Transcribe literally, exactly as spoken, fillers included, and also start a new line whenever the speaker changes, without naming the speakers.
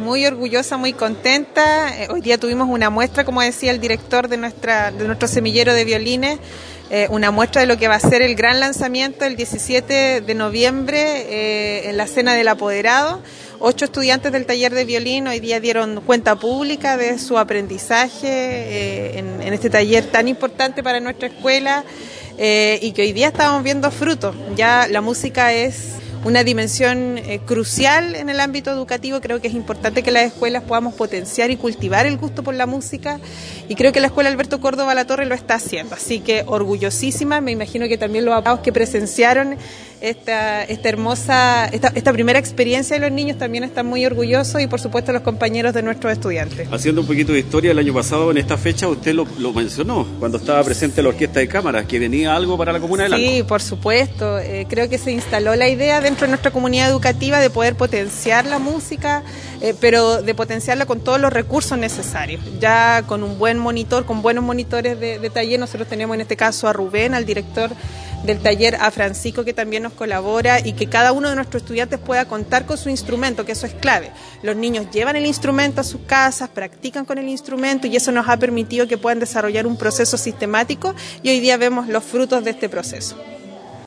Muy orgullosa, muy contenta. Eh, hoy día tuvimos una muestra, como decía el director de, nuestra, de nuestro semillero de violines, eh, una muestra de lo que va a ser el gran lanzamiento el diecisiete de noviembre eh, en la Cena del Apoderado. Ocho estudiantes del taller de violín hoy día dieron cuenta pública de su aprendizaje eh, en, en este taller tan importante para nuestra escuela eh, y que hoy día estamos viendo frutos. Ya la música es una dimensión eh, crucial en el ámbito educativo. Creo que es importante que las escuelas podamos potenciar y cultivar el gusto por la música, y creo que la Escuela Alberto Córdoba Latorre lo está haciendo, así que orgullosísima. Me imagino que también los abogados que presenciaron esta, esta hermosa, esta, esta primera experiencia de los niños también están muy orgullosos, y por supuesto los compañeros de nuestros estudiantes.
Haciendo un poquito de historia, el año pasado en esta fecha usted lo, lo mencionó, cuando estaba presente la Orquesta de Cámara, que venía algo para la Comuna de Lanco.
Sí, por supuesto, eh, creo que se instaló la idea de dentro de nuestra comunidad educativa de poder potenciar la música, eh, pero de potenciarla con todos los recursos necesarios. Ya con un buen monitor, con buenos monitores de, de taller. Nosotros tenemos en este caso a Rubén, al director del taller, a Francisco, que también nos colabora, y que cada uno de nuestros estudiantes pueda contar con su instrumento, que eso es clave. Los niños llevan el instrumento a sus casas, practican con el instrumento, y eso nos ha permitido que puedan desarrollar un proceso sistemático, y hoy día vemos los frutos de este proceso.